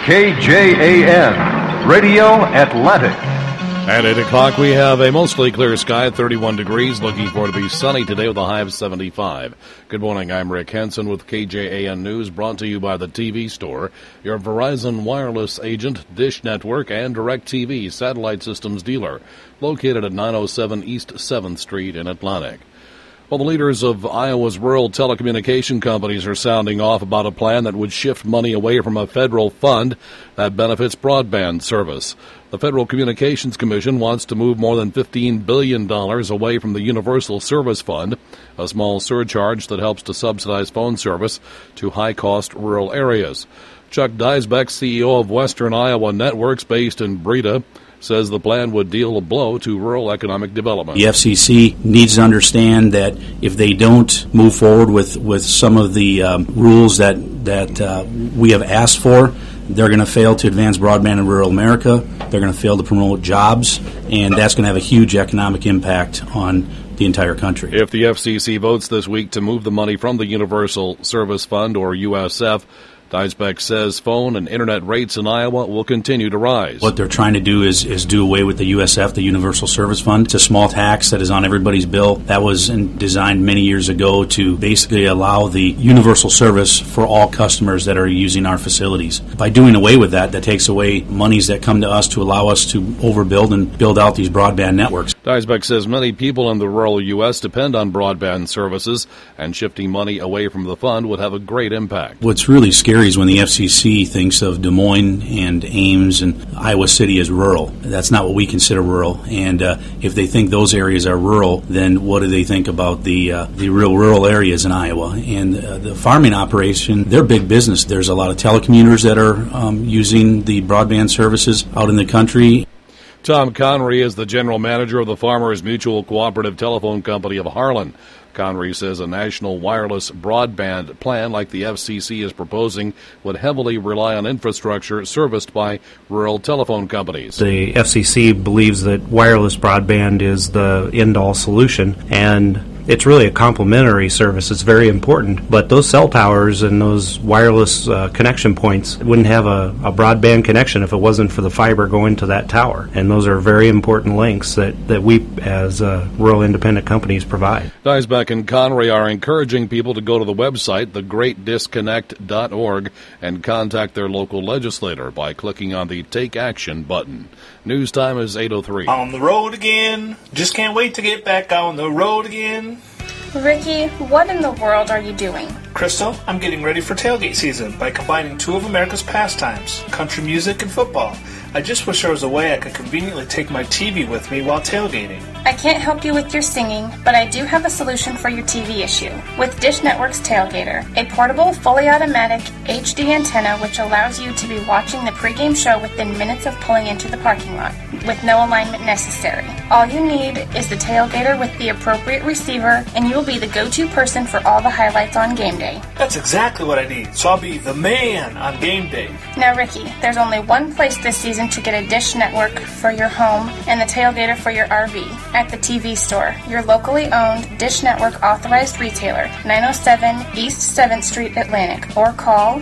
KJAN, Radio Atlantic. At 8 o'clock, we have a mostly clear sky, 31 degrees, looking for it to be sunny today with a high of 75. Good morning, I'm Rick Henson with KJAN News, brought to you by the TV Store, your Verizon wireless agent, Dish Network, and DirecTV satellite systems dealer, located at 907 East 7th Street in Atlantic. Well, the leaders of Iowa's rural telecommunication companies are sounding off about a plan that would shift money away from a federal fund that benefits broadband service. The Federal Communications Commission wants to move more than $15 billion away from the Universal Service Fund, a small surcharge that helps to subsidize phone service to high-cost rural areas. Chuck Diesbeck, CEO of Western Iowa Networks based in Breda, says the plan would deal a blow to rural economic development. The FCC needs to understand that if they don't move forward with some of the rules that we have asked for, they're going to fail to advance broadband in rural America, they're going to fail to promote jobs, and that's going to have a huge economic impact on the entire country. If the FCC votes this week to move the money from the Universal Service Fund, or USF, Diesbeck says phone and internet rates in Iowa will continue to rise. What they're trying to do is do away with the USF, the Universal Service Fund. It's a small tax that is on everybody's bill. That was designed many years ago to basically allow the universal service for all customers that are using our facilities. By doing away with that, that takes away monies that come to us to allow us to overbuild and build out these broadband networks. Diesbeck says many people in the rural U.S. depend on broadband services, and shifting money away from the fund would have a great impact. What's really scary is when the FCC thinks of Des Moines and Ames and Iowa City as rural. That's not what we consider rural. And if they think those areas are rural, then what do they think about the real rural areas in Iowa? And the farming operation, they're big business. There's a lot of telecommuters that are using the broadband services out in the country. Tom Connery is the general manager of the Farmers Mutual Cooperative Telephone Company of Harlan. Connery says a national wireless broadband plan like the FCC is proposing would heavily rely on infrastructure serviced by rural telephone companies. The FCC believes that wireless broadband is the end-all solution, and it's really a complementary service. It's very important, but those cell towers and those wireless connection points wouldn't have a broadband connection if it wasn't for the fiber going to that tower, and those are very important links that we as rural independent companies provide. Diesbeck and Connery are encouraging people to go to the website, thegreatdisconnect.org, and contact their local legislator by clicking on the Take Action button. News time is 8:03. On the road again. Just can't wait to get back on the road again. Ricky, what in the world are you doing? Crystal, I'm getting ready for tailgate season by combining two of America's pastimes, country music and football. I just wish there was a way I could conveniently take my TV with me while tailgating. I can't help you with your singing, but I do have a solution for your TV issue. With Dish Network's Tailgater, a portable, fully automatic HD antenna which allows you to be watching the pregame show within minutes of pulling into the parking lot, with no alignment necessary. All you need is the Tailgater with the appropriate receiver, and you'll be the go-to person for all the highlights on game day. That's exactly what I need, so I'll be the man on game day. Now, Ricky, there's only one place this season to get a Dish Network for your home and the Tailgater for your RV. At the TV Store, your locally owned Dish Network authorized retailer, 907 East 7th Street, Atlantic, or call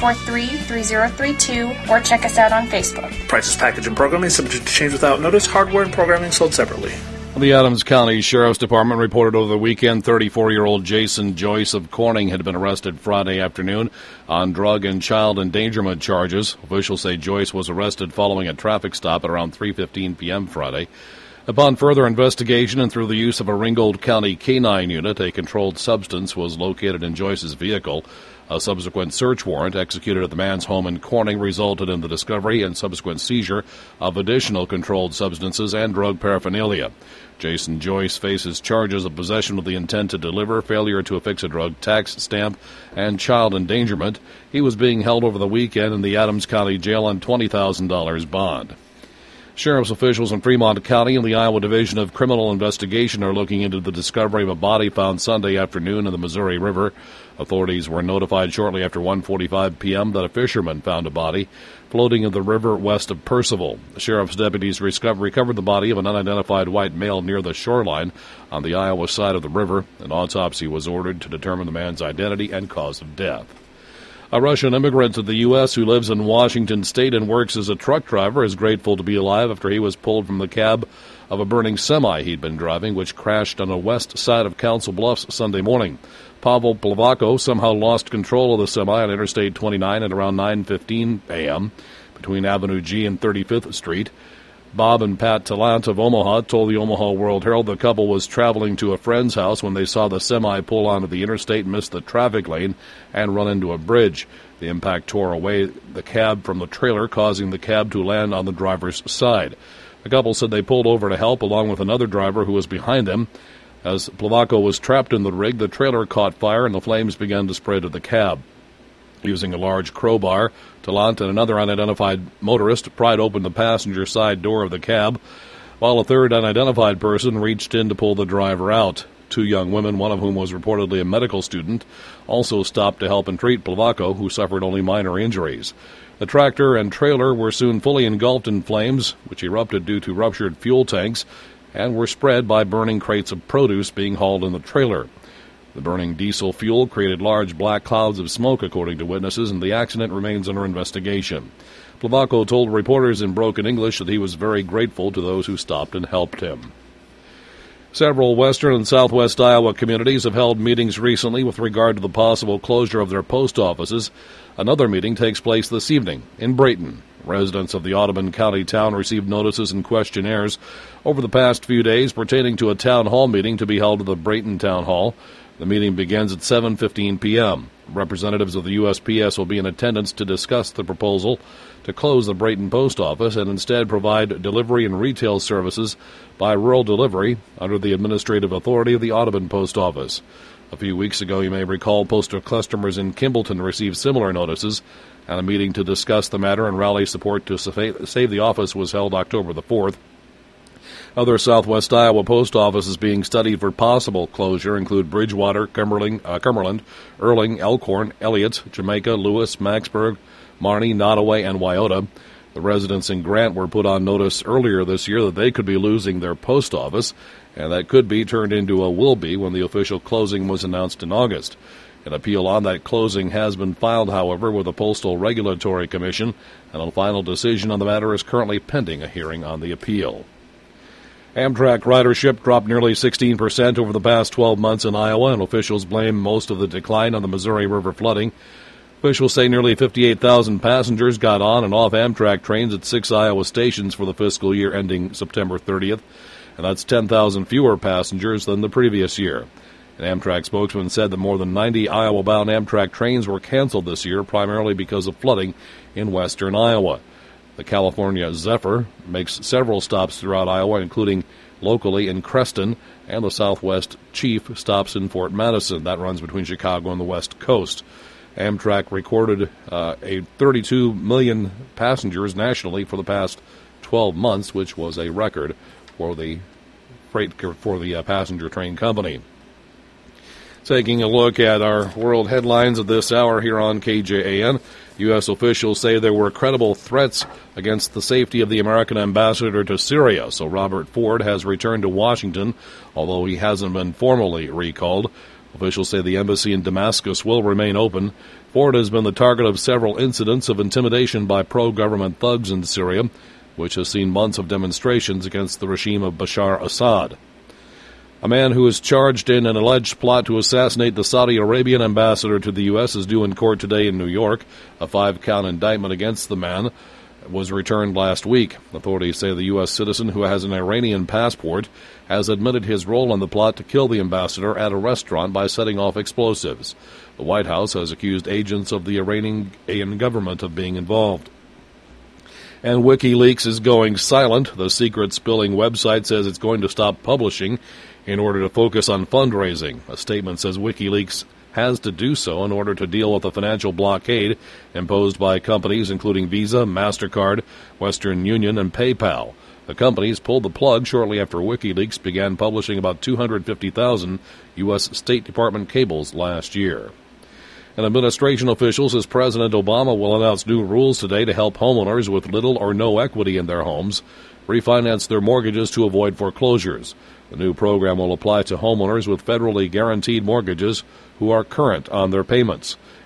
243-3032 or check us out on Facebook. Prices, package, and programming subject to change without notice. Hardware and programming sold separately. The Adams County Sheriff's Department reported over the weekend 34-year-old Jason Joyce of Corning had been arrested Friday afternoon on drug and child endangerment charges. Officials say Joyce was arrested following a traffic stop at around 3:15 p.m. Friday. Upon further investigation and through the use of a Ringgold County K-9 unit, a controlled substance was located in Joyce's vehicle. A subsequent search warrant executed at the man's home in Corning resulted in the discovery and subsequent seizure of additional controlled substances and drug paraphernalia. Jason Joyce faces charges of possession with the intent to deliver, failure to affix a drug tax stamp, and child endangerment. He was being held over the weekend in the Adams County Jail on $20,000 bond. Sheriff's officials in Fremont County and the Iowa Division of Criminal Investigation are looking into the discovery of a body found Sunday afternoon in the Missouri River. Authorities were notified shortly after 1:45 p.m. that a fisherman found a body floating in the river west of Percival. The sheriff's deputies recovered the body of an unidentified white male near the shoreline on the Iowa side of the river. An autopsy was ordered to determine the man's identity and cause of death. A Russian immigrant to the U.S. who lives in Washington State and works as a truck driver is grateful to be alive after he was pulled from the cab of a burning semi he'd been driving, which crashed on the west side of Council Bluffs Sunday morning. Pavel Plavako somehow lost control of the semi on Interstate 29 at around 9:15 a.m. between Avenue G and 35th Street. Bob and Pat Tallant of Omaha told the Omaha World Herald the couple was traveling to a friend's house when they saw the semi pull onto the interstate, miss the traffic lane, and run into a bridge. The impact tore away the cab from the trailer, causing the cab to land on the driver's side. The couple said they pulled over to help along with another driver who was behind them. As Plavako was trapped in the rig, the trailer caught fire and the flames began to spread to the cab. Using a large crowbar, Tallant and another unidentified motorist pried open the passenger side door of the cab, while a third unidentified person reached in to pull the driver out. Two young women, one of whom was reportedly a medical student, also stopped to help and treat Plavako, who suffered only minor injuries. The tractor and trailer were soon fully engulfed in flames, which erupted due to ruptured fuel tanks, and were spread by burning crates of produce being hauled in the trailer. The burning diesel fuel created large black clouds of smoke, according to witnesses, and the accident remains under investigation. Plavako told reporters in broken English that he was very grateful to those who stopped and helped him. Several western and southwest Iowa communities have held meetings recently with regard to the possible closure of their post offices. Another meeting takes place this evening in Brayton. Residents of the Audubon County town received notices and questionnaires over the past few days pertaining to a town hall meeting to be held at the Brayton Town Hall. The meeting begins at 7:15 p.m. Representatives of the USPS will be in attendance to discuss the proposal to close the Brayton Post Office and instead provide delivery and retail services by rural delivery under the administrative authority of the Audubon Post Office. A few weeks ago, you may recall, postal customers in Kimballton received similar notices, and a meeting to discuss the matter and rally support to save the office was held October the 4th. Other southwest Iowa post offices being studied for possible closure include Bridgewater, Cumberland, Erling, Elkhorn, Elliott, Jamaica, Lewis, Maxburg, Marnie, Nottoway, and Wyoto. The residents in Grant were put on notice earlier this year that they could be losing their post office, and that could be turned into a will be when the official closing was announced in August. An appeal on that closing has been filed, however, with the Postal Regulatory Commission, and a final decision on the matter is currently pending a hearing on the appeal. Amtrak ridership dropped nearly 16% over the past 12 months in Iowa, and officials blame most of the decline on the Missouri River flooding. Officials say nearly 58,000 passengers got on and off Amtrak trains at 6 Iowa stations for the fiscal year ending September 30th, and that's 10,000 fewer passengers than the previous year. An Amtrak spokesman said that more than 90 Iowa-bound Amtrak trains were canceled this year, primarily because of flooding in western Iowa. The California Zephyr makes several stops throughout Iowa, including locally in Creston, and the Southwest Chief stops in Fort Madison. That runs between Chicago and the West Coast. Amtrak recorded 32 million passengers nationally for the past 12 months, which was a record for the passenger train company. Taking a look at our world headlines of this hour here on KJAN, U.S. officials say there were credible threats against the safety of the American ambassador to Syria, so Robert Ford has returned to Washington, although he hasn't been formally recalled. Officials say the embassy in Damascus will remain open. Ford has been the target of several incidents of intimidation by pro-government thugs in Syria, which has seen months of demonstrations against the regime of Bashar Assad. A man who is charged in an alleged plot to assassinate the Saudi Arabian ambassador to the U.S. is due in court today in New York. A 5-count indictment against the man was returned last week. Authorities say the U.S. citizen, who has an Iranian passport, has admitted his role in the plot to kill the ambassador at a restaurant by setting off explosives. The White House has accused agents of the Iranian government of being involved. And WikiLeaks is going silent. The secret-spilling website says it's going to stop publishing in order to focus on fundraising. A statement says WikiLeaks has to do so in order to deal with the financial blockade imposed by companies including Visa, MasterCard, Western Union, and PayPal. The companies pulled the plug shortly after WikiLeaks began publishing about 250,000 U.S. State Department cables last year. An administration official says President Obama will announce new rules today to help homeowners with little or no equity in their homes refinance their mortgages to avoid foreclosures. The new program will apply to homeowners with federally guaranteed mortgages who are current on their payments.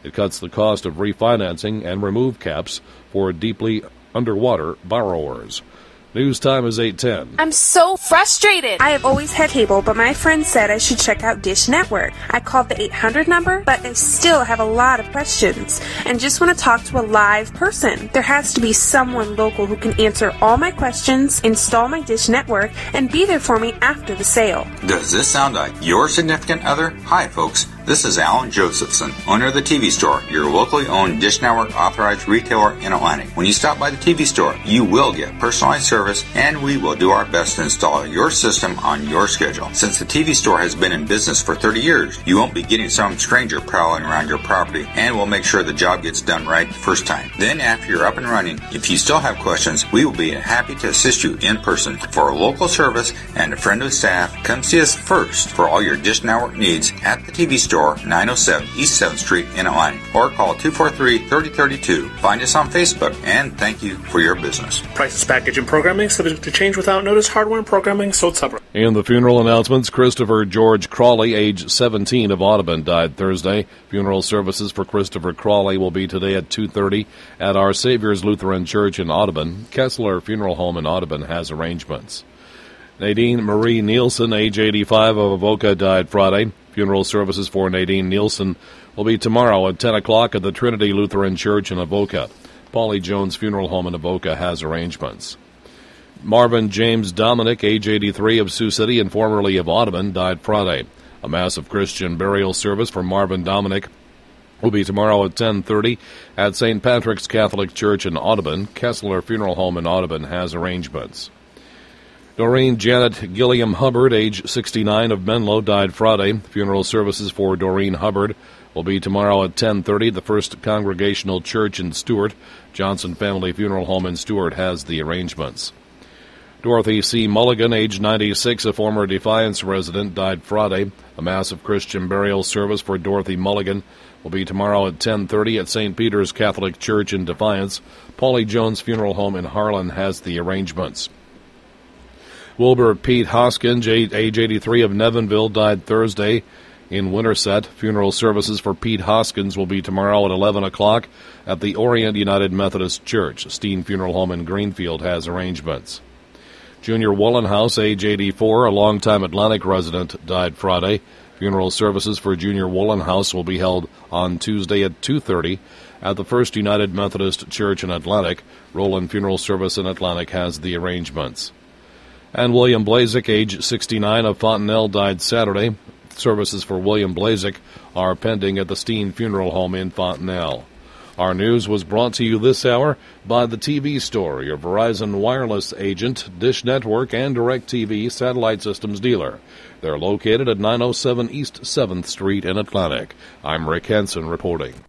It cuts the cost of refinancing and remove caps for deeply underwater borrowers. News time is 8:10. I'm so frustrated. I have always had cable, but my friend said I should check out Dish Network. I called the 800 number, but I still have a lot of questions and just want to talk to a live person. There has to be someone local who can answer all my questions, install my Dish Network, and be there for me after the sale. Does this sound like your significant other? Hi, folks. This is Alan Josephson, owner of the TV Store, your locally owned Dish Network authorized retailer in Atlantic. When you stop by the TV Store, you will get personalized service, and we will do our best to install your system on your schedule. Since the TV Store has been in business for 30 years, you won't be getting some stranger prowling around your property, and we'll make sure the job gets done right the first time. Then, after you're up and running, if you still have questions, we will be happy to assist you in person. For a local service and a friendly staff, come see us first for all your Dish Network needs at the TV Store, 907 East 7th Street in Atlantic, or call 243-3032. Find us on Facebook, and thank you for your business. Prices, package, and programming subject to change without notice. Hardware and programming sold separate. In the funeral announcements, Christopher George Crawley, age 17, of Audubon, died Thursday. Funeral services for Christopher Crawley will be today at 2:30 at Our Savior's Lutheran Church in Audubon. Kessler Funeral Home in Audubon has arrangements. Nadine Marie Nielsen, age 85, of Avoca, died Friday. Funeral services for Nadine Nielsen will be tomorrow at 10 o'clock at the Trinity Lutheran Church in Avoca. Paulie Jones Funeral Home in Avoca has arrangements. Marvin James Dominic, age 83, of Sioux City and formerly of Audubon, died Friday. A massive Christian burial service for Marvin Dominic will be tomorrow at 10:30 at St. Patrick's Catholic Church in Audubon. Kessler Funeral Home in Audubon has arrangements. Doreen Janet Gilliam Hubbard, age 69, of Menlo, died Friday. Funeral services for Doreen Hubbard will be tomorrow at 10:30 at the First Congregational Church in Stuart. Johnson Family Funeral Home in Stuart has the arrangements. Dorothy C. Mulligan, age 96, a former Defiance resident, died Friday. A massive Christian burial service for Dorothy Mulligan will be tomorrow at 10:30 at St. Peter's Catholic Church in Defiance. Paulie Jones Funeral Home in Harlan has the arrangements. Wilbur Pete Hoskins, age 83, of Nevinville, died Thursday in Winterset. Funeral services for Pete Hoskins will be tomorrow at 11 o'clock at the Orient United Methodist Church. Steen Funeral Home in Greenfield has arrangements. Junior Wollenhouse, age 84, a longtime Atlantic resident, died Friday. Funeral services for Junior Wollenhouse will be held on Tuesday at 2:30 at the First United Methodist Church in Atlantic. Roland Funeral Service in Atlantic has the arrangements. And William Blazik, age 69, of Fontenelle, died Saturday. Services for William Blazik are pending at the Steen Funeral Home in Fontenelle. Our news was brought to you this hour by the TV Store, your Verizon Wireless agent, Dish Network, and DirecTV satellite systems dealer. They're located at 907 East 7th Street in Atlantic. I'm Rick Henson reporting.